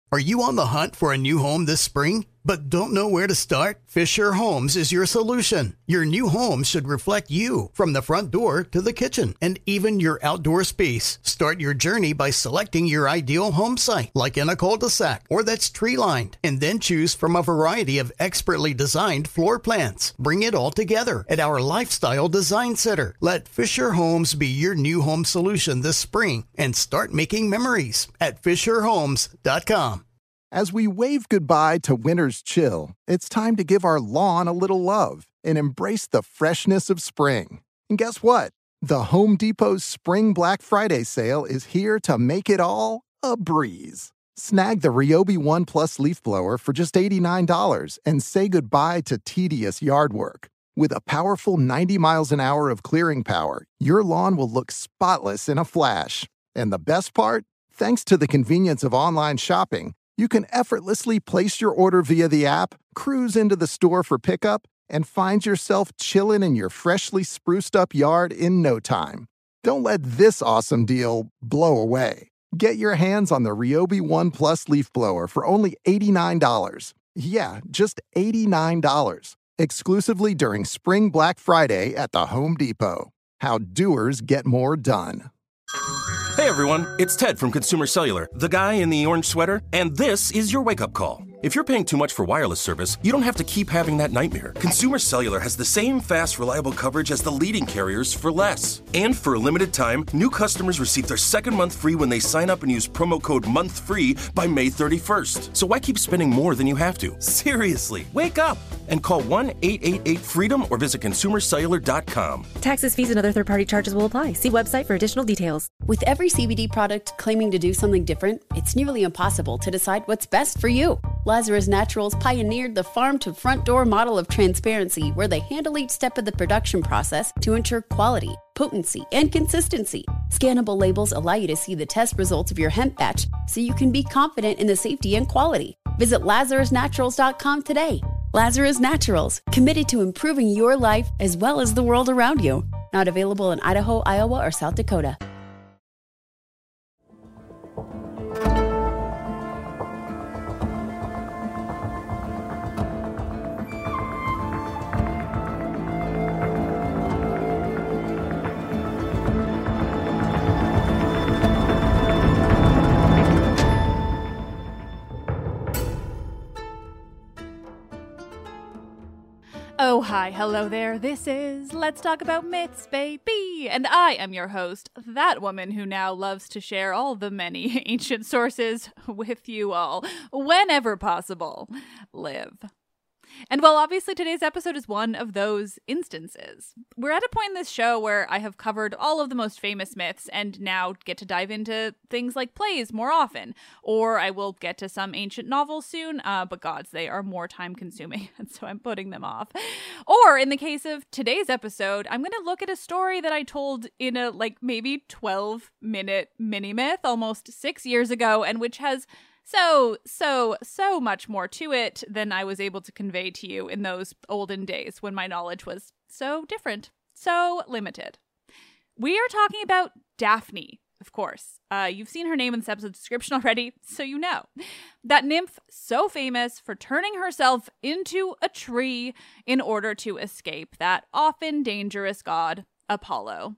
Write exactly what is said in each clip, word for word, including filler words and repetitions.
Are you on the hunt for a new home this spring, but don't know where to start? Fisher Homes is your solution. Your new home should reflect you, from the front door to the kitchen, and even your outdoor space. Start your journey by selecting your ideal home site, like in a cul-de-sac or that's tree-lined, and then choose from a variety of expertly designed floor plans. Bring it all together at our Lifestyle Design Center. Let Fisher Homes be your new home solution this spring and start making memories at fisher homes dot com. As we wave goodbye to winter's chill, it's time to give our lawn a little love and embrace the freshness of spring. And guess what? The Home Depot's Spring Black Friday sale is here to make it all a breeze. Snag the Ryobi One Plus leaf blower for just eighty-nine dollars and say goodbye to tedious yard work. With a powerful ninety miles an hour of clearing power, your lawn will look spotless in a flash. And the best part? Thanks to the convenience of online shopping, you can effortlessly place your order via the app, cruise into the store for pickup, and find yourself chilling in your freshly spruced up yard in no time. Don't let this awesome deal blow away. Get your hands on the Ryobi One Plus leaf blower for only eighty-nine dollars. Yeah, just eighty-nine dollars. Exclusively during Spring Black Friday at the Home Depot. How doers get more done. Hey everyone, it's Ted from Consumer Cellular, the guy in the orange sweater, and this is your wake-up call. If you're paying too much for wireless service, you don't have to keep having that nightmare. Consumer Cellular has the same fast, reliable coverage as the leading carriers for less. And for a limited time, new customers receive their second month free when they sign up and use promo code MONTHFREE by May thirty-first. So why keep spending more than you have to? Seriously, wake up and call one eight eight eight FREEDOM or visit consumer cellular dot com. Taxes, fees, and other third-party charges will apply. See website for additional details. With every C B D product claiming to do something different, it's nearly impossible to decide what's best for you. Lazarus Naturals pioneered the farm-to-front-door model of transparency, where they handle each step of the production process to ensure quality, potency, and consistency. Scannable labels allow you to see the test results of your hemp batch, so you can be confident in the safety and quality. Visit lazarus naturals dot com today. Lazarus Naturals, committed to improving your life as well as the world around you. Not available in Idaho, Iowa, or South Dakota. Oh, hi, hello there. This is Let's Talk About Myths, baby. And I am your host, that woman who now loves to share all the many ancient sources with you all, whenever possible. Liv. And while obviously today's episode is one of those instances, we're at a point in this show where I have covered all of the most famous myths and now get to dive into things like plays more often. Or I will get to some ancient novels soon, uh, but gods, they are more time consuming, and so I'm putting them off. Or in the case of today's episode, I'm going to look at a story that I told in a like maybe twelve minute mini myth almost six years ago, and which has So, so, so much more to it than I was able to convey to you in those olden days when my knowledge was so different, so limited. We are talking about Daphne, of course. Uh, you've seen her name in this episode's description already, so you know. That nymph so famous for turning herself into a tree in order to escape that often dangerous god, Apollo.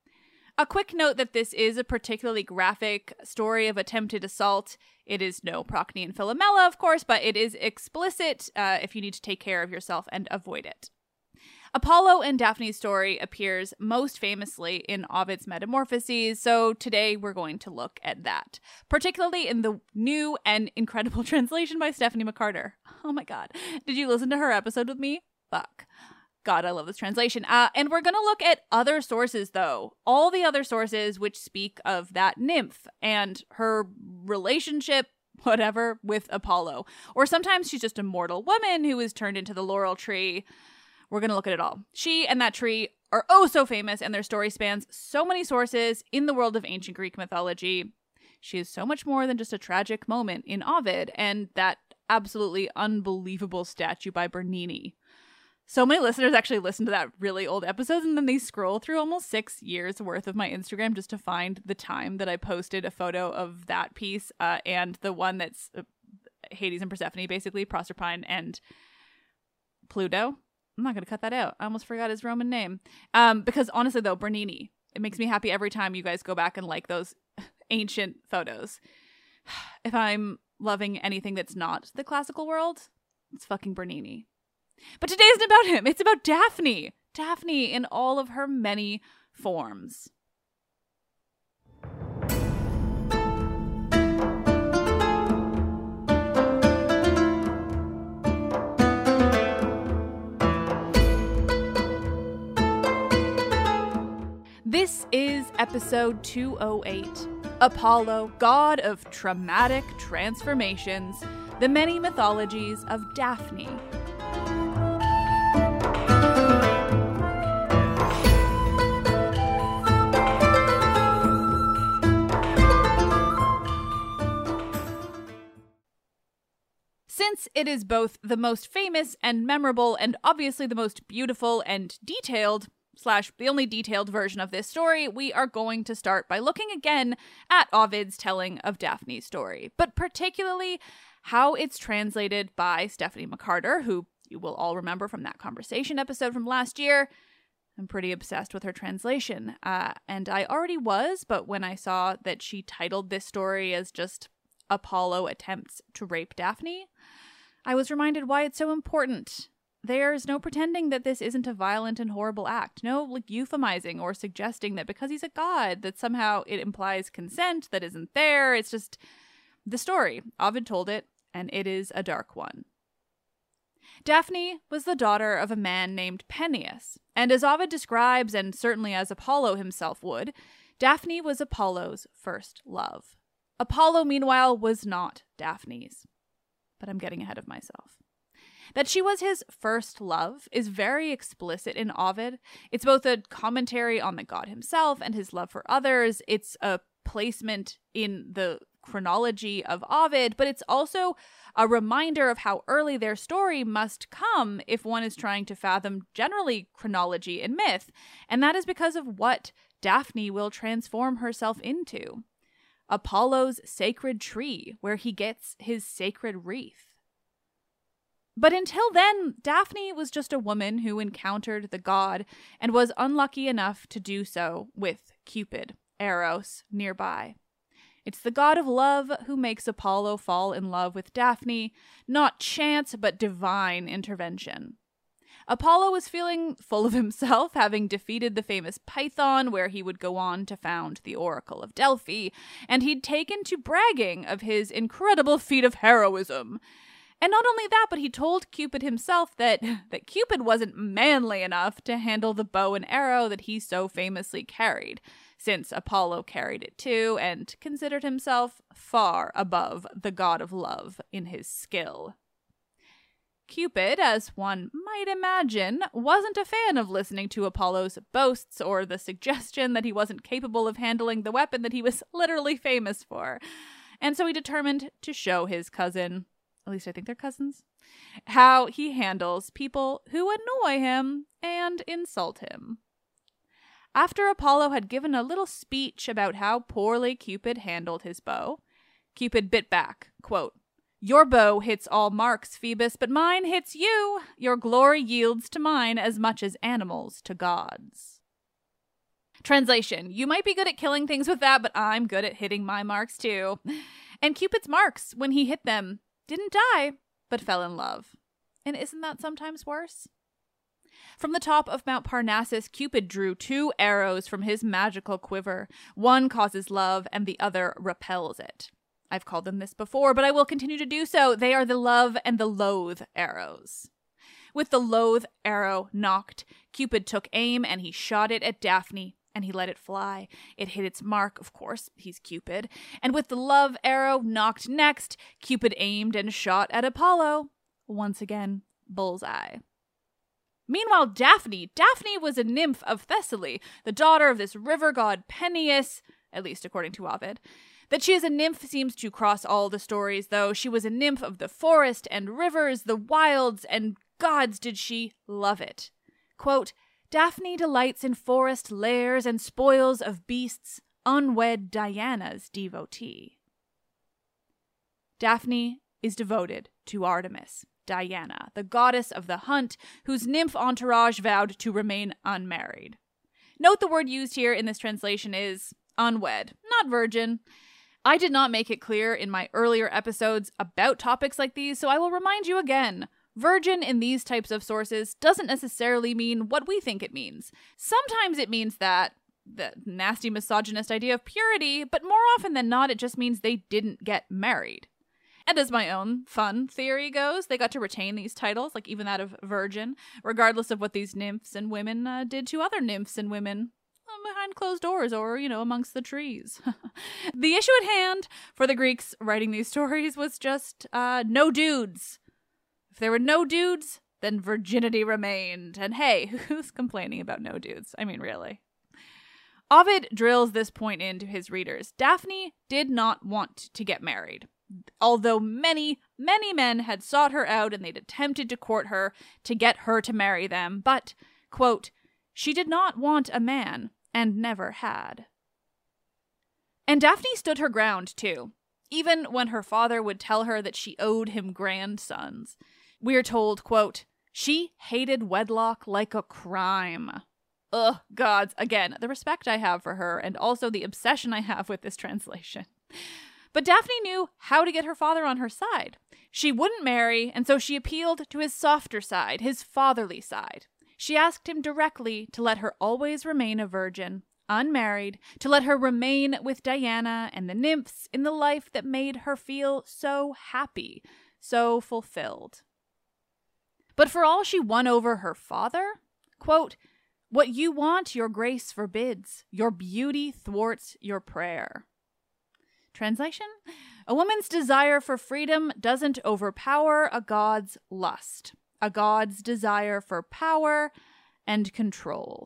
A quick note that this is a particularly graphic story of attempted assault. It is no Procne and Philomela, of course, but it is explicit uh, if you need to take care of yourself and avoid it. Apollo and Daphne's story appears most famously in Ovid's Metamorphoses, so today we're going to look at that, particularly in the new and incredible translation by Stephanie McCarter. Oh my god. Did you listen to her episode with me? Fuck. God, I love this translation. Uh, and we're going to look at other sources, though. All the other sources which speak of that nymph and her relationship, whatever, with Apollo. Or sometimes she's just a mortal woman who is turned into the laurel tree. We're going to look at it all. She and that tree are oh so famous, and their story spans so many sources in the world of ancient Greek mythology. She is so much more than just a tragic moment in Ovid and that absolutely unbelievable statue by Bernini. So many listeners actually listen to that really old episode, and then they scroll through almost six years worth of my Instagram just to find the time that I posted a photo of that piece uh, and the one that's Hades and Persephone, basically, Proserpine and Pluto. I'm not going to cut that out. I almost forgot his Roman name. Um, because honestly, though, Bernini, it makes me happy every time you guys go back and like those ancient photos. If I'm loving anything that's not the classical world, it's fucking Bernini. But today isn't about him. It's about Daphne. Daphne in all of her many forms. This is episode two oh eight. Apollo, god of traumatic transformations, the many mythologies of Daphne. Since it is both the most famous and memorable and obviously the most beautiful and detailed, slash the only detailed version of this story, we are going to start by looking again at Ovid's telling of Daphne's story, but particularly how it's translated by Stephanie McCarter, who you will all remember from that conversation episode from last year. I'm pretty obsessed with her translation, uh, and I already was, but when I saw that she titled this story as just Apollo Attempts to Rape Daphne, I was reminded why it's so important. There's no pretending that this isn't a violent and horrible act. No like euphemizing or suggesting that because he's a god that somehow it implies consent that isn't there. It's just the story. Ovid told it, and it is a dark one. Daphne was the daughter of a man named Peneus, and as Ovid describes, and certainly as Apollo himself would, Daphne was Apollo's first love. Apollo, meanwhile, was not Daphne's. But I'm getting ahead of myself. That she was his first love is very explicit in Ovid. It's both a commentary on the god himself and his love for others. It's a placement in the chronology of Ovid, but it's also a reminder of how early their story must come if one is trying to fathom generally chronology and myth. And that is because of what Daphne will transform herself into. Apollo's sacred tree, where he gets his sacred wreath. But until then, Daphne was just a woman who encountered the god and was unlucky enough to do so with Cupid, Eros, nearby. It's the god of love who makes Apollo fall in love with Daphne, not chance but divine intervention. Apollo was feeling full of himself, having defeated the famous Python, where he would go on to found the Oracle of Delphi, and he'd taken to bragging of his incredible feat of heroism. And not only that, but he told Cupid himself that, that Cupid wasn't manly enough to handle the bow and arrow that he so famously carried, since Apollo carried it too, and considered himself far above the god of love in his skill. Cupid, as one might imagine, wasn't a fan of listening to Apollo's boasts or the suggestion that he wasn't capable of handling the weapon that he was literally famous for. And so he determined to show his cousin, at least I think they're cousins, how he handles people who annoy him and insult him. After Apollo had given a little speech about how poorly Cupid handled his bow, Cupid bit back, quote, "Your bow hits all marks, Phoebus, but mine hits you. Your glory yields to mine as much as animals to gods." Translation: you might be good at killing things with that, but I'm good at hitting my marks too. And Cupid's marks, when he hit them, didn't die, but fell in love. And isn't that sometimes worse? From the top of Mount Parnassus, Cupid drew two arrows from his magical quiver. One causes love, and the other repels it. I've called them this before, but I will continue to do so. They are the love and the loathe arrows. With the loathe arrow knocked, Cupid took aim and he shot it at Daphne, and he let it fly. It hit its mark, of course, he's Cupid. And with the love arrow knocked next, Cupid aimed and shot at Apollo. Once again, bullseye. Meanwhile, Daphne, Daphne was a nymph of Thessaly, the daughter of this river god Peneus, at least according to Ovid. That she is a nymph seems to cross all the stories, though. She was a nymph of the forest and rivers, the wilds, and gods did she love it. Quote, Daphne delights in forest lairs and spoils of beasts, unwed Diana's devotee. Daphne is devoted to Artemis, Diana, the goddess of the hunt, whose nymph entourage vowed to remain unmarried. Note the word used here in this translation is unwed, not virgin. I did not make it clear in my earlier episodes about topics like these, so I will remind you again. Virgin in these types of sources doesn't necessarily mean what we think it means. Sometimes it means that, the nasty misogynist idea of purity, but more often than not, it just means they didn't get married. And as my own fun theory goes, they got to retain these titles, like even that of virgin, regardless of what these nymphs and women uh, did to other nymphs and women behind closed doors or, you know, amongst the trees. The issue at hand for the Greeks writing these stories was just uh, no dudes. If there were no dudes, then virginity remained. And hey, who's complaining about no dudes? I mean, really. Ovid drills this point into his readers. Daphne did not want to get married. Although many, many men had sought her out and they'd attempted to court her to get her to marry them, but, quote, she did not want a man and never had. And Daphne stood her ground, too, even when her father would tell her that she owed him grandsons. We are told, quote, she hated wedlock like a crime. Ugh, gods, again, the respect I have for her and also the obsession I have with this translation. But Daphne knew how to get her father on her side. She wouldn't marry, and so she appealed to his softer side, his fatherly side. She asked him directly to let her always remain a virgin, unmarried, to let her remain with Diana and the nymphs in the life that made her feel so happy, so fulfilled. But for all she won over her father, quote, what you want your grace forbids, your beauty thwarts your prayer. Translation? A woman's desire for freedom doesn't overpower a god's lust, a god's desire for power and control.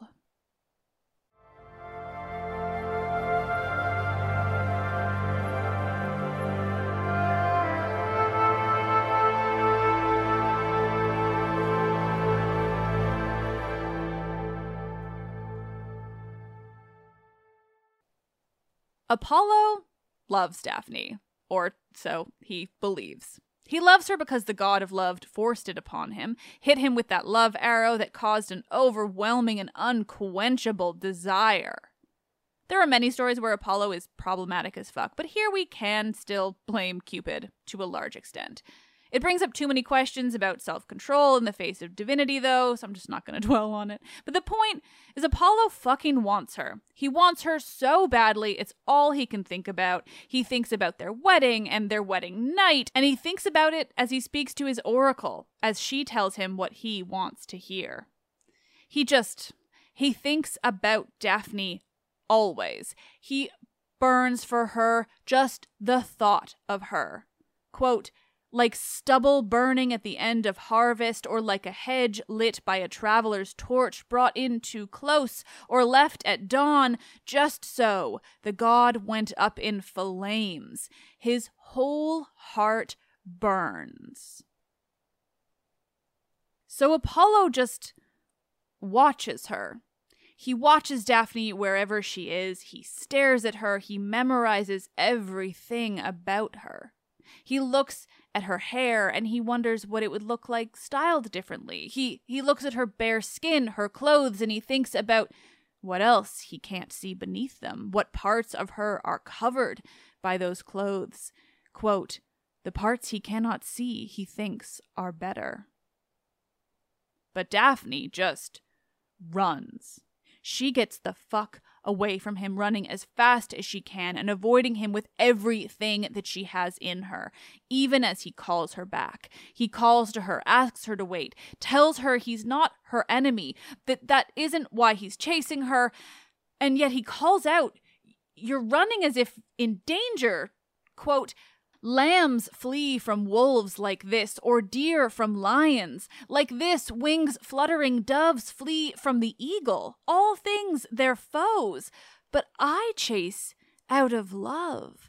Apollo loves Daphne, or so he believes. He loves her because the god of love forced it upon him, hit him with that love arrow that caused an overwhelming and unquenchable desire. There are many stories where Apollo is problematic as fuck, but here we can still blame Cupid to a large extent. It brings up too many questions about self-control in the face of divinity, though, so I'm just not going to dwell on it. But the point is Apollo fucking wants her. He wants her so badly, it's all he can think about. He thinks about their wedding and their wedding night, and he thinks about it as he speaks to his oracle, as she tells him what he wants to hear. He just, he thinks about Daphne always. He burns for her, just the thought of her. Quote, like stubble burning at the end of harvest, or like a hedge lit by a traveler's torch brought in too close, or left at dawn, just so the god went up in flames. His whole heart burns. So Apollo just watches her. He watches Daphne wherever she is. He stares at her. He memorizes everything about her. He looks at her hair and he wonders what it would look like styled differently. He he looks at her bare skin, her clothes, and he thinks about what else he can't see beneath them, what parts of her are covered by those clothes. Quote, the parts he cannot see, he thinks, are better. But Daphne just runs. She gets the fuck away from him, running as fast as she can and avoiding him with everything that she has in her, even as he calls her back. He calls to her, asks her to wait, tells her he's not her enemy, that that isn't why he's chasing her, and yet he calls out, you're running as if in danger. Quote, lambs flee from wolves like this, or deer from lions. Like this, wings fluttering doves flee from the eagle. All things their foes, but I chase out of love.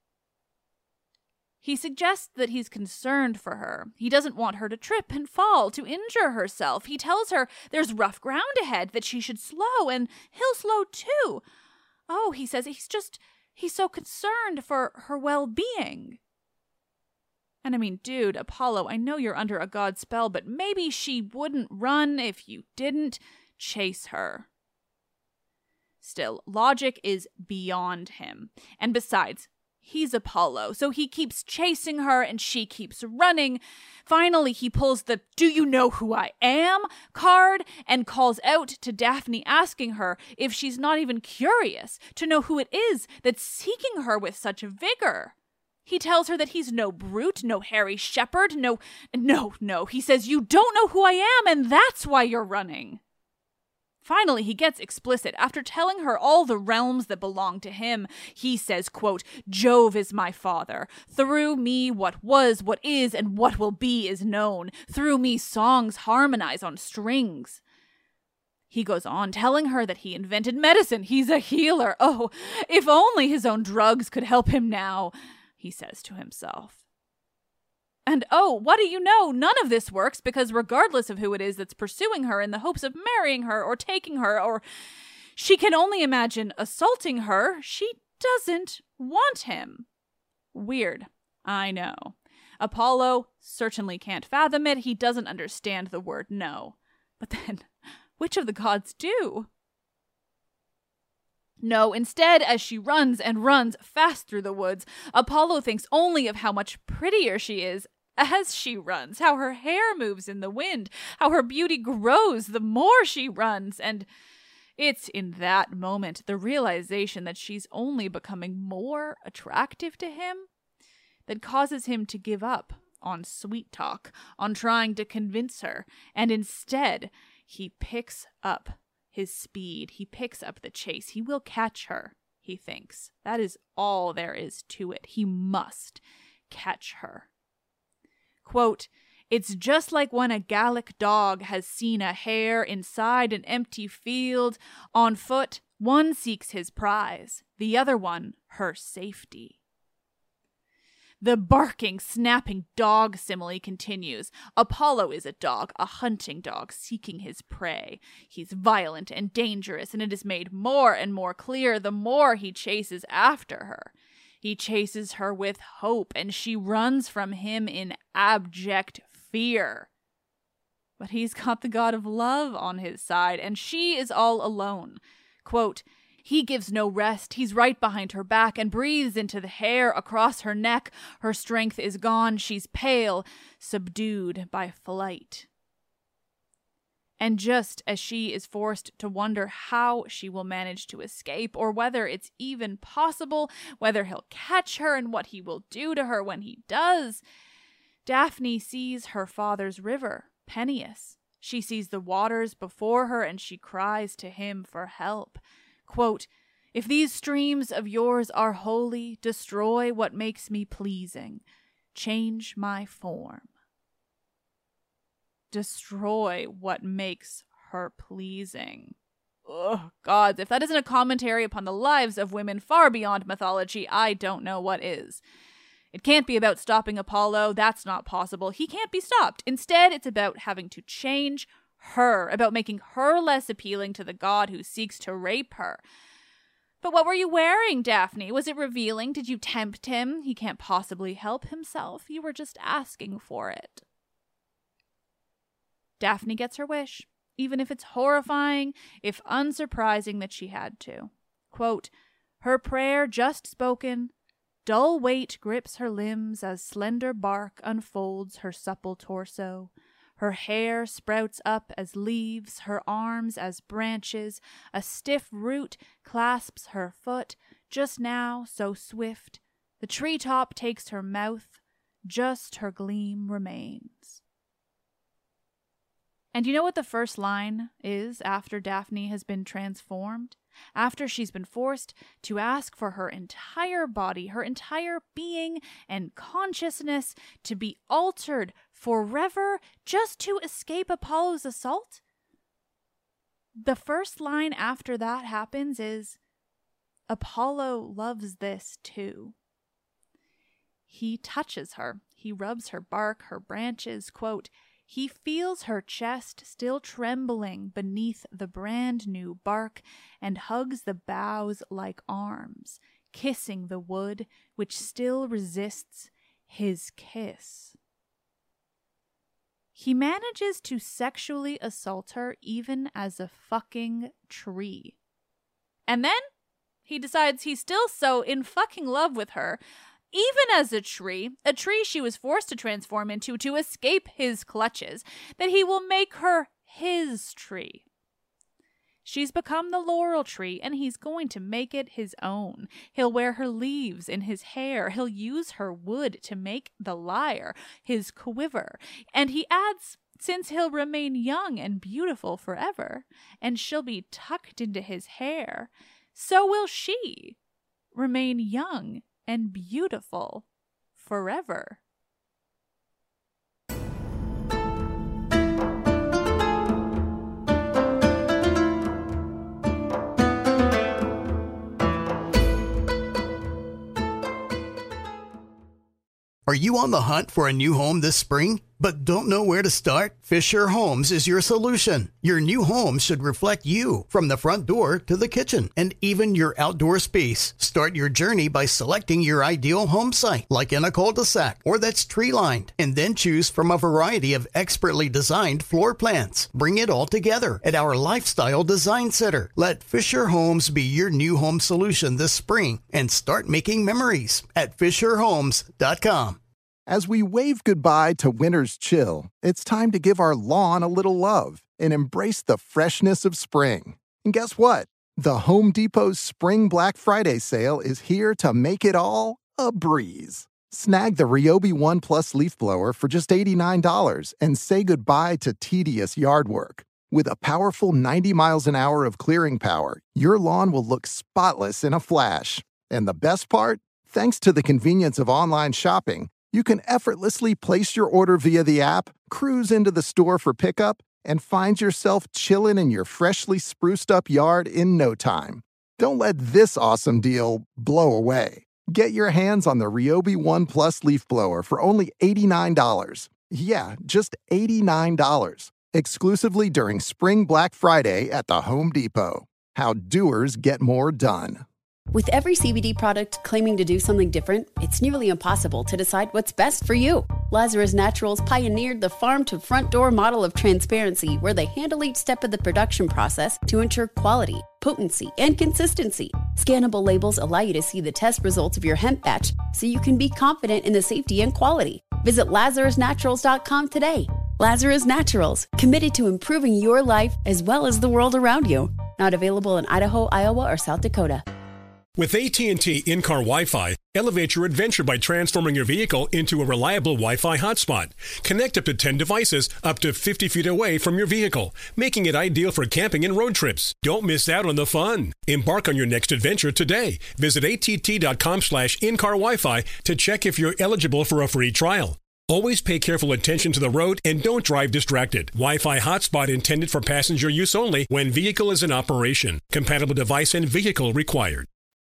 He suggests that he's concerned for her. He doesn't want her to trip and fall, to injure herself. He tells her there's rough ground ahead, that she should slow, and he'll slow too. Oh, he says he's just... He's so concerned for her well-being. And I mean, dude, Apollo, I know you're under a god spell, but maybe she wouldn't run if you didn't chase her. Still, logic is beyond him. And besides, he's Apollo, so he keeps chasing her and she keeps running. Finally, he pulls the "do you know who I am" card and calls out to Daphne, asking her if she's not even curious to know who it is that's seeking her with such vigor. He tells her that he's no brute, no hairy shepherd, no, no, no. He says, "You don't know who I am, and that's why you're running." Finally, he gets explicit. After telling her all the realms that belong to him, he says, quote, "Jove is my father. Through me what was, what is, and what will be is known. Through me songs harmonize on strings." He goes on, telling her that he invented medicine. He's a healer. Oh, if only his own drugs could help him now, he says to himself. And oh, what do you know? None of this works, because regardless of who it is that's pursuing her in the hopes of marrying her or taking her, or she can only imagine assaulting her, she doesn't want him. Weird, I know. Apollo certainly can't fathom it. He doesn't understand the word no. But then, which of the gods do? No, instead, as she runs and runs fast through the woods, Apollo thinks only of how much prettier she is as she runs, how her hair moves in the wind, how her beauty grows the more she runs, and it's in that moment, the realization that she's only becoming more attractive to him, that causes him to give up on sweet talk, on trying to convince her, and instead, he picks up his speed. He picks up the chase. He will catch her, he thinks. That is all there is to it. He must catch her. Quote, "It's just like when a Gallic dog has seen a hare inside an empty field. On foot, one seeks his prize, the other one her safety." The barking, snapping dog simile continues. Apollo is a dog, a hunting dog, seeking his prey. He's violent and dangerous, and it is made more and more clear the more he chases after her. He chases her with hope, and she runs from him in abject fear. But he's got the god of love on his side, and she is all alone. Quote, "He gives no rest. He's right behind her back and breathes into the hair across her neck. Her strength is gone. She's pale, subdued by flight." And just as she is forced to wonder how she will manage to escape, or whether it's even possible, whether he'll catch her and what he will do to her when he does, Daphne sees her father's river, Peneus. She sees the waters before her, and she cries to him for help. Quote, "If these streams of yours are holy, destroy what makes me pleasing. Change my form." Destroy what makes her pleasing. Oh, gods, if that isn't a commentary upon the lives of women far beyond mythology, I don't know what is. It can't be about stopping Apollo. That's not possible. He can't be stopped. Instead, it's about having to change her, about making her less appealing to the god who seeks to rape her. But what were you wearing, Daphne? Was it revealing? Did you tempt him? He can't possibly help himself. You were just asking for it. Daphne gets her wish, even if it's horrifying, if unsurprising that she had to. Quote, "Her prayer just spoken, dull weight grips her limbs as slender bark unfolds her supple torso. Her hair sprouts up as leaves, her arms as branches. A stiff root clasps her foot, just now so swift. The treetop takes her mouth, just her gleam remains." And you know what the first line is after Daphne has been transformed? After she's been forced to ask for her entire body, her entire being and consciousness to be altered forever just to escape Apollo's assault? The first line after that happens is, "Apollo loves this too." He touches her. He rubs her bark, her branches, quote, "He feels her chest still trembling beneath the brand new bark and hugs the boughs like arms, kissing the wood which still resists his kiss. He manages to sexually assault her even as a fucking tree. And then he decides he's still so in fucking love with her, even as a tree, a tree she was forced to transform into to escape his clutches, that he will make her his tree. She's become the laurel tree, and he's going to make it his own. He'll wear her leaves in his hair. He'll use her wood to make the lyre his quiver. And he adds, since he'll remain young and beautiful forever, and she'll be tucked into his hair, so will she remain young and beautiful forever. Are you on the hunt for a new home this spring, but don't know where to start? Fisher Homes is your solution. Your new home should reflect you, from the front door to the kitchen, and even your outdoor space. Start your journey by selecting your ideal home site, like in a cul-de-sac or that's tree-lined, and then choose from a variety of expertly designed floor plans. Bring it all together at our Lifestyle Design Center. Let Fisher Homes be your new home solution this spring and start making memories at fisher homes dot com. As we wave goodbye to winter's chill, it's time to give our lawn a little love and embrace the freshness of spring. And guess what? The Home Depot's Spring Black Friday sale is here to make it all a breeze. Snag the Ryobi One Plus leaf blower for just eighty-nine dollars and say goodbye to tedious yard work. With a powerful ninety miles an hour of clearing power, your lawn will look spotless in a flash. And the best part? Thanks to the convenience of online shopping, you can effortlessly place your order via the app, cruise into the store for pickup, and find yourself chilling in your freshly spruced up yard in no time. Don't let this awesome deal blow away. Get your hands on the Ryobi One Plus leaf blower for only eighty-nine dollars. Yeah, just eighty-nine dollars. Exclusively during Spring Black Friday at the Home Depot. How doers get more done. With every C B D product claiming to do something different, it's nearly impossible to decide what's best for you. Lazarus Naturals pioneered the farm-to-front-door model of transparency, where they handle each step of the production process to ensure quality, potency, and consistency. Scannable labels allow you to see the test results of your hemp batch, so you can be confident in the safety and quality. Visit lazarus naturals dot com today. Lazarus Naturals, committed to improving your life as well as the world around you. Not available in Idaho, Iowa, or South Dakota. With A T and T in-car Wi-Fi, elevate your adventure by transforming your vehicle into a reliable Wi-Fi hotspot. Connect up to ten devices up to fifty feet away from your vehicle, making it ideal for camping and road trips. Don't miss out on the fun. Embark on your next adventure today. Visit A T T dot com slash in-car Wi-Fi to check if you're eligible for a free trial. Always pay careful attention to the road and don't drive distracted. Wi-Fi hotspot intended for passenger use only when vehicle is in operation. Compatible device and vehicle required.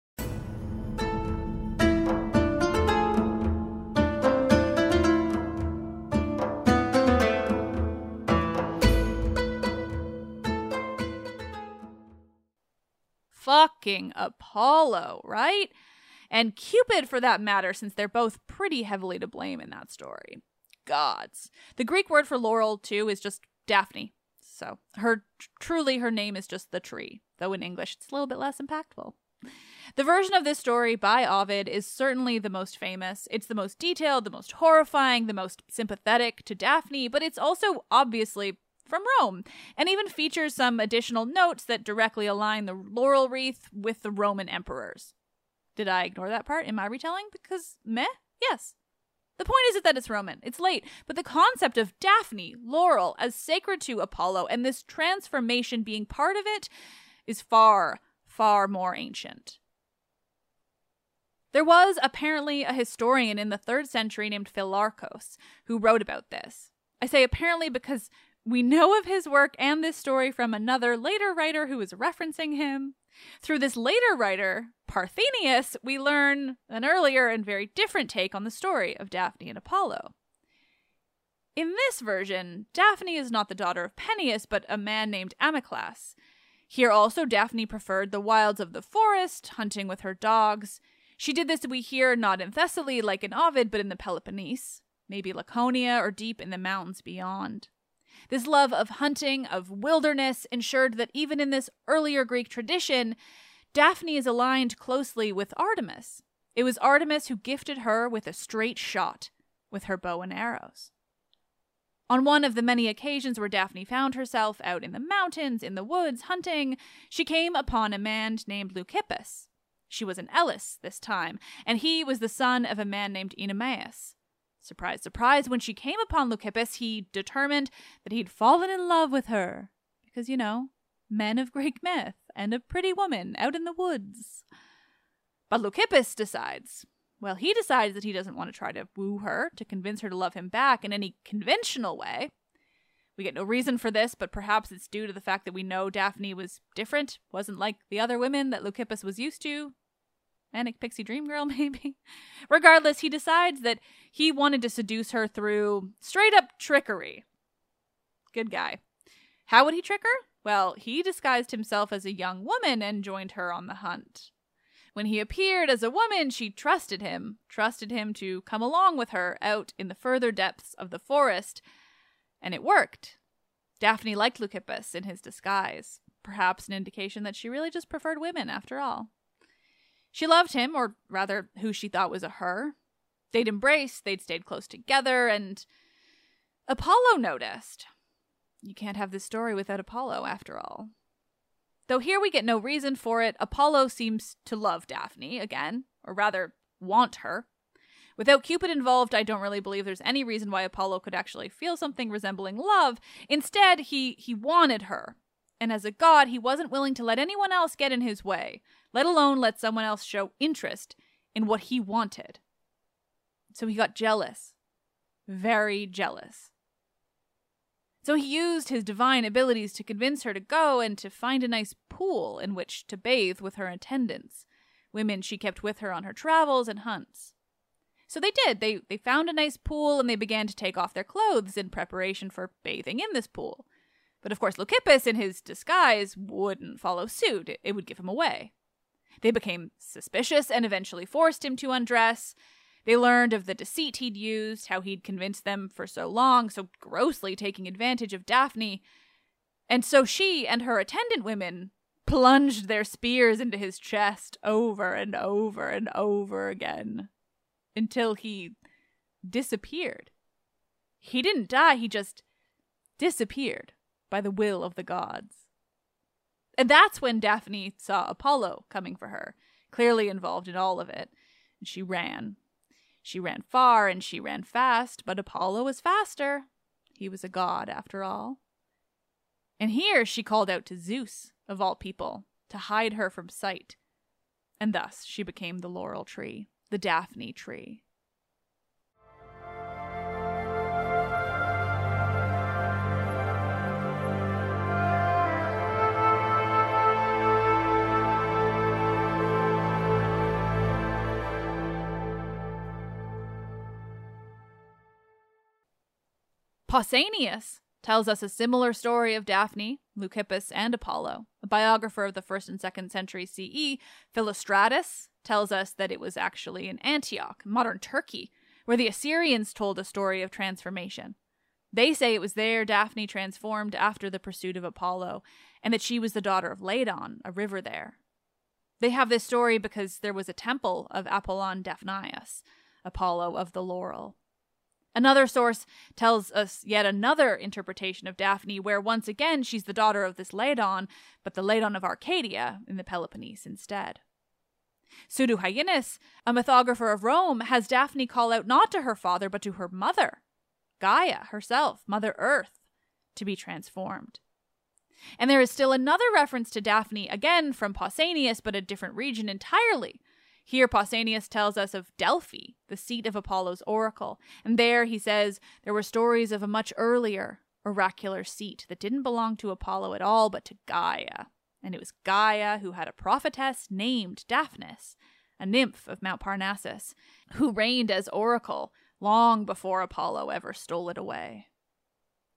Fucking Apollo, right? And Cupid, for that matter, since they're both pretty heavily to blame in that story. Gods. The Greek word for laurel, too, is just Daphne. So her truly her name is just the tree, though in English it's a little bit less impactful. The version of this story by Ovid is certainly the most famous. It's the most detailed, the most horrifying, the most sympathetic to Daphne, but it's also obviously from Rome, and even features some additional notes that directly align the laurel wreath with the Roman emperors. Did I ignore that part in my retelling? Because meh? Yes. The point isn't that it's Roman. It's late. But the concept of Daphne, laurel, as sacred to Apollo, and this transformation being part of it, is far, far more ancient. There was apparently a historian in the third century named Philarchos who wrote about this. I say apparently because we know of his work and this story from another later writer who is referencing him. Through this later writer, Parthenius, we learn an earlier and very different take on the story of Daphne and Apollo. In this version, Daphne is not the daughter of Peneus, but a man named Amyclas. Here also, Daphne preferred the wilds of the forest, hunting with her dogs. She did this, we hear, not in Thessaly like in Ovid, but in the Peloponnese, maybe Laconia or deep in the mountains beyond. This love of hunting, of wilderness, ensured that even in this earlier Greek tradition, Daphne is aligned closely with Artemis. It was Artemis who gifted her with a straight shot with her bow and arrows. On one of the many occasions where Daphne found herself out in the mountains, in the woods, hunting, she came upon a man named Leucippus. She was an Elis this time, and he was the son of a man named Oenomaus. Surprise, surprise, when she came upon Leucippus, he determined that he'd fallen in love with her. Because, you know, men of Greek myth and a pretty woman out in the woods. But Leucippus decides, well, he decides that he doesn't want to try to woo her, to convince her to love him back in any conventional way. We get no reason for this, but perhaps it's due to the fact that we know Daphne was different, wasn't like the other women that Leucippus was used to. Manic Pixie Dream Girl, maybe. Regardless, he decides that he wanted to seduce her through straight-up trickery. Good guy. How would he trick her? Well, he disguised himself as a young woman and joined her on the hunt. When he appeared as a woman, she trusted him, trusted him to come along with her out in the further depths of the forest, and it worked. Daphne liked Leucippus in his disguise, perhaps an indication that she really just preferred women after all. She loved him, or rather, who she thought was a her. They'd embraced, they'd stayed close together, and Apollo noticed. You can't have this story without Apollo, after all. Though here we get no reason for it, Apollo seems to love Daphne again, or rather, want her. Without Cupid involved, I don't really believe there's any reason why Apollo could actually feel something resembling love. Instead, he, he wanted her. And as a god, he wasn't willing to let anyone else get in his way, let alone let someone else show interest in what he wanted. So he got jealous. Very jealous. So he used his divine abilities to convince her to go and to find a nice pool in which to bathe with her attendants, women she kept with her on her travels and hunts. So they did. They, they found a nice pool and they began to take off their clothes in preparation for bathing in this pool. But of course, Leucippus, in his disguise, wouldn't follow suit. It, it would give him away. They became suspicious and eventually forced him to undress. They learned of the deceit he'd used, how he'd convinced them for so long, so grossly taking advantage of Daphne. And so she and her attendant women plunged their spears into his chest over and over and over again until he disappeared. He didn't die, he just disappeared by the will of the gods. And that's when Daphne saw Apollo coming for her, clearly involved in all of it. And she ran. She ran far and she ran fast, but Apollo was faster. He was a god, after all. And here she called out to Zeus, of all people, to hide her from sight. And thus she became the laurel tree, the Daphne tree. Pausanias tells us a similar story of Daphne, Leucippus, and Apollo. A biographer of the first and second century C E, Philostratus, tells us that it was actually in Antioch, modern Turkey, where the Assyrians told a story of transformation. They say it was there Daphne transformed after the pursuit of Apollo, and that she was the daughter of Ladon, a river there. They have this story because there was a temple of Apollon Daphnius, Apollo of the laurel. Another source tells us yet another interpretation of Daphne, where once again she's the daughter of this Ladon, but the Ladon of Arcadia in the Peloponnese instead. Pseudo-Hyginus, a mythographer of Rome, has Daphne call out not to her father, but to her mother, Gaia herself, Mother Earth, to be transformed. And there is still another reference to Daphne, again from Pausanias, but a different region entirely. Here, Pausanias tells us of Delphi, the seat of Apollo's oracle, and there, he says, there were stories of a much earlier oracular seat that didn't belong to Apollo at all, but to Gaia. And it was Gaia who had a prophetess named Daphnis, a nymph of Mount Parnassus, who reigned as oracle long before Apollo ever stole it away.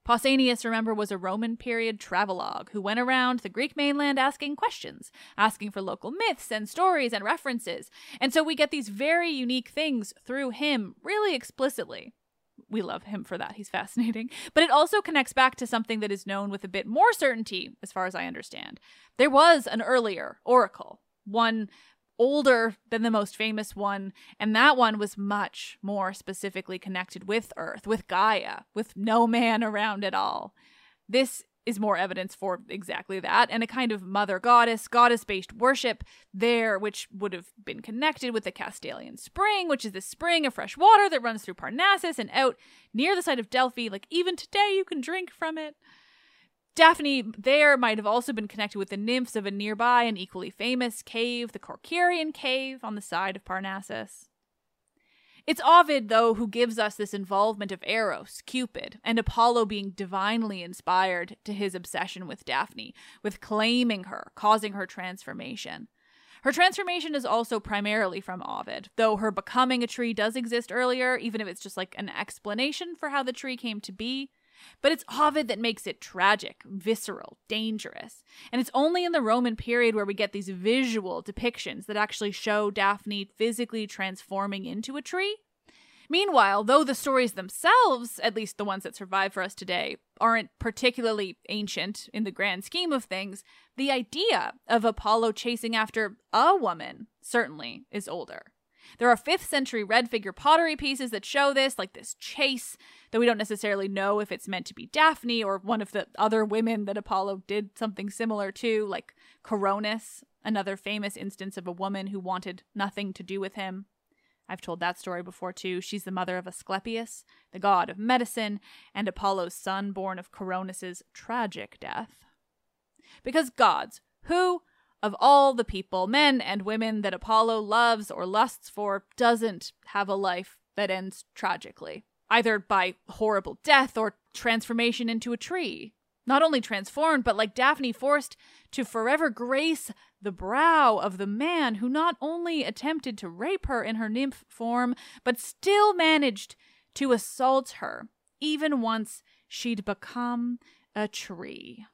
Pausanias, remember, was a Roman period travelogue who went around the Greek mainland asking questions, asking for local myths and stories and references. And so we get these very unique things through him really explicitly. We love him for that. He's fascinating. But it also connects back to something that is known with a bit more certainty, as far as I understand. There was an earlier oracle, one older than the most famous one, and that one was much more specifically connected with Earth, with Gaia, with no man around at all. This is more evidence for exactly that, and a kind of mother goddess, goddess-based worship there, which would have been connected with the Castalian Spring, which is the spring of fresh water that runs through Parnassus and out near the site of Delphi. Like, even today you can drink from it. Daphne there might have also been connected with the nymphs of a nearby and equally famous cave, the Corcyraean Cave on the side of Parnassus. It's Ovid, though, who gives us this involvement of Eros, Cupid, and Apollo being divinely inspired to his obsession with Daphne, with claiming her, causing her transformation. Her transformation is also primarily from Ovid, though her becoming a tree does exist earlier, even if it's just like an explanation for how the tree came to be. But it's Ovid that makes it tragic, visceral, dangerous. And it's only in the Roman period where we get these visual depictions that actually show Daphne physically transforming into a tree. Meanwhile, though the stories themselves, at least the ones that survive for us today, aren't particularly ancient in the grand scheme of things, the idea of Apollo chasing after a woman certainly is older. There are fifth century red figure pottery pieces that show this, like this chase, though we don't necessarily know if it's meant to be Daphne or one of the other women that Apollo did something similar to, like Coronis, another famous instance of a woman who wanted nothing to do with him. I've told that story before too. She's the mother of Asclepius, the god of medicine, and Apollo's son born of Coronis's tragic death. Because gods, who of all the people, men and women, that Apollo loves or lusts for, doesn't have a life that ends tragically, either by horrible death or transformation into a tree. Not only transformed, but like Daphne, forced to forever grace the brow of the man who not only attempted to rape her in her nymph form, but still managed to assault her, even once she'd become a tree.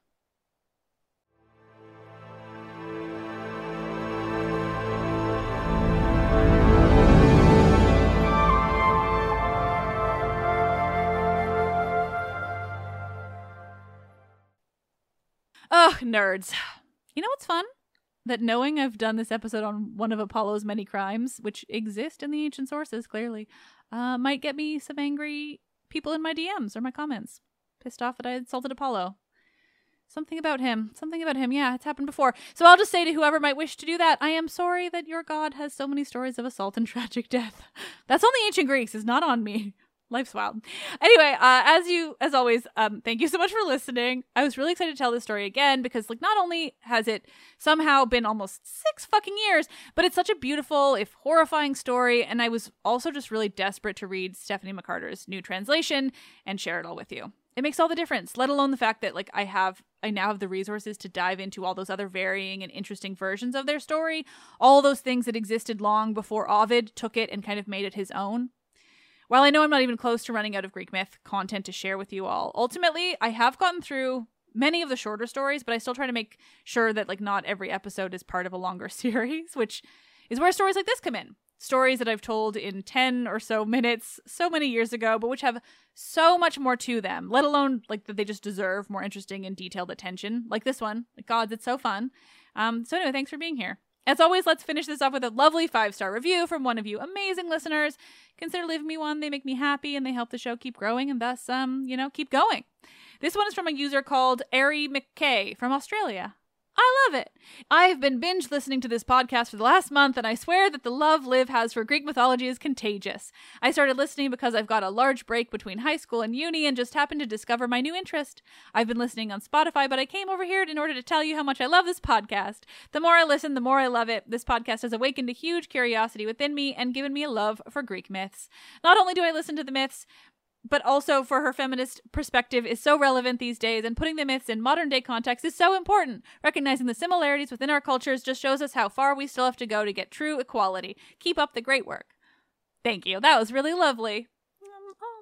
Ugh, nerds. You know what's fun? That knowing I've done this episode on one of Apollo's many crimes, which exist in the ancient sources, clearly, uh, might get me some angry people in my D Ms or my comments. Pissed off that I insulted Apollo. Something about him. Something about him. Yeah, it's happened before. So I'll just say to whoever might wish to do that, I am sorry that your god has so many stories of assault and tragic death. That's on the ancient Greeks. It's not on me. Life's wild. Anyway, uh, as you, as always, um, thank you so much for listening. I was really excited to tell this story again because, like, not only has it somehow been almost six fucking years, but it's such a beautiful, if horrifying story, and I was also just really desperate to read Stephanie McCarter's new translation and share it all with you. It makes all the difference, let alone the fact that, like, I have, I now have the resources to dive into all those other varying and interesting versions of their story, all those things that existed long before Ovid took it and kind of made it his own. While I know I'm not even close to running out of Greek myth content to share with you all, ultimately, I have gotten through many of the shorter stories, but I still try to make sure that, like, not every episode is part of a longer series, which is where stories like this come in. Stories that I've told in ten or so minutes so many years ago, but which have so much more to them, let alone, like, that they just deserve more interesting and detailed attention, like this one. Like, gods, it's so fun. Um, so anyway, thanks for being here. As always, let's finish this off with a lovely five-star review from one of you amazing listeners. Consider leaving me one. They make me happy and they help the show keep growing and thus, um, you know, keep going. This one is from a user called Ari McKay from Australia. I love it. I've been binge listening to this podcast for the last month, and I swear that the love Liv has for Greek mythology is contagious. I started listening because I've got a large break between high school and uni and just happened to discover my new interest. I've been listening on Spotify, but I came over here in order to tell you how much I love this podcast. The more I listen, the more I love it. This podcast has awakened a huge curiosity within me and given me a love for Greek myths. Not only do I listen to the myths, but also for her feminist perspective is so relevant these days, and putting the myths in modern day context is so important. Recognizing the similarities within our cultures just shows us how far we still have to go to get true equality. Keep up the great work. Thank you. That was really lovely. Um,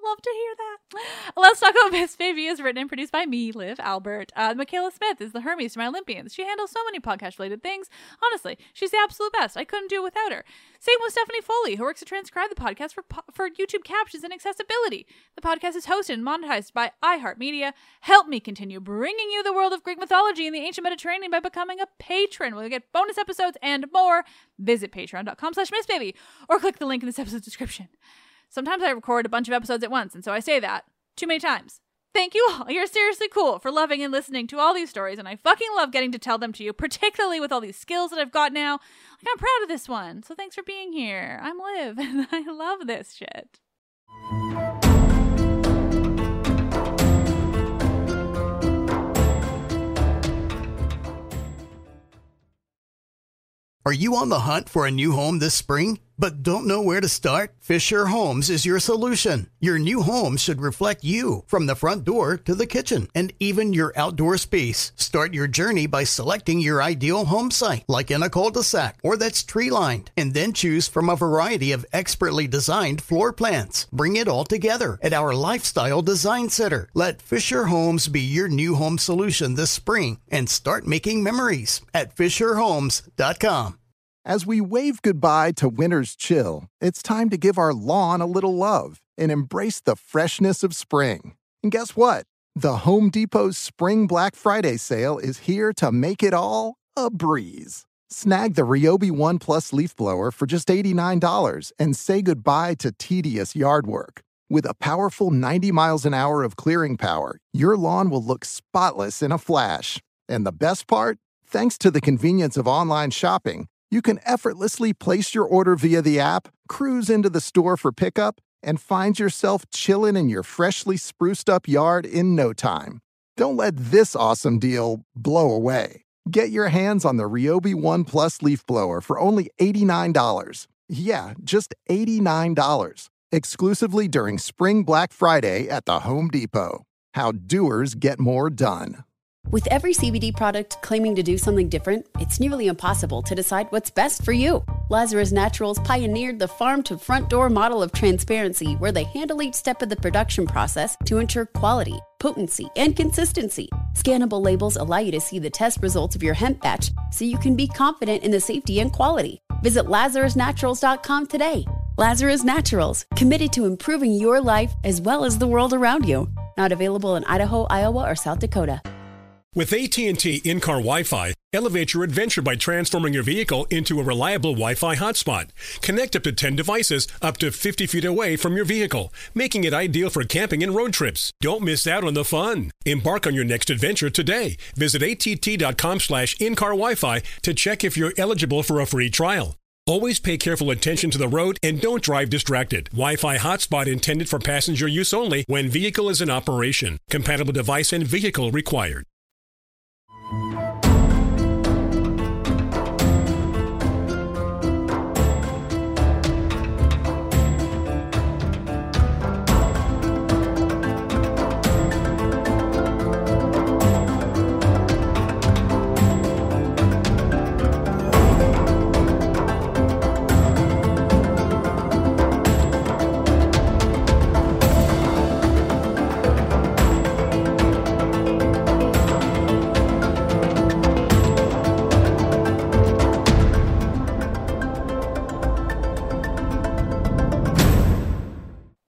love to hear that. Let's Talk About Miss Baby is written and produced by me, Liv Albert. Uh, Michaela Smith is the Hermes to my Olympians. She handles so many podcast-related things. Honestly, she's the absolute best. I couldn't do it without her. Same with Stephanie Foley, who works to transcribe the podcast for po- for YouTube captions and accessibility. The podcast is hosted and monetized by iHeartMedia. Help me continue bringing you the world of Greek mythology and the ancient Mediterranean by becoming a patron, where you get bonus episodes and more. Visit patreon.com slash missbaby or click the link in this episode's description. Sometimes I record a bunch of episodes at once, and so I say that too many times. Thank you all. You're seriously cool for loving and listening to all these stories, and I fucking love getting to tell them to you, particularly with all these skills that I've got now. Like, I'm proud of this one, so thanks for being here. I'm Liv, and I love this shit. Are you on the hunt for a new home this spring, but don't know where to start? Fisher Homes is your solution. Your new home should reflect you, from the front door to the kitchen and even your outdoor space. Start your journey by selecting your ideal home site, like in a cul-de-sac or that's tree-lined, and then choose from a variety of expertly designed floor plans. Bring it all together at our Lifestyle Design Center. Let Fisher Homes be your new home solution this spring and start making memories at fisher homes dot com. As we wave goodbye to winter's chill, it's time to give our lawn a little love and embrace the freshness of spring. And guess what? The Home Depot's Spring Black Friday sale is here to make it all a breeze. Snag the Ryobi One Plus leaf blower for just eighty-nine dollars and say goodbye to tedious yard work. With a powerful ninety miles an hour of clearing power, your lawn will look spotless in a flash. And the best part? Thanks to the convenience of online shopping, you can effortlessly place your order via the app, cruise into the store for pickup, and find yourself chilling in your freshly spruced up yard in no time. Don't let this awesome deal blow away. Get your hands on the Ryobi One Plus leaf blower for only eighty-nine dollars. Yeah, just eighty-nine dollars. Exclusively during Spring Black Friday at the Home Depot. How doers get more done. With every C B D product claiming to do something different, it's nearly impossible to decide what's best for you. Lazarus Naturals pioneered the farm-to-front-door model of transparency, where they handle each step of the production process to ensure quality, potency, and consistency. Scannable labels allow you to see the test results of your hemp batch, so you can be confident in the safety and quality. Visit lazarus naturals dot com today. Lazarus Naturals, committed to improving your life as well as the world around you. Not available in Idaho, Iowa, or South Dakota. With A T and T in-car Wi-Fi, elevate your adventure by transforming your vehicle into a reliable Wi-Fi hotspot. Connect up to ten devices up to fifty feet away from your vehicle, making it ideal for camping and road trips. Don't miss out on the fun. Embark on your next adventure today. Visit att.com slash in-car Wi-Fi to check if you're eligible for a free trial. Always pay careful attention to the road and don't drive distracted. Wi-Fi hotspot intended for passenger use only when vehicle is in operation. Compatible device and vehicle required.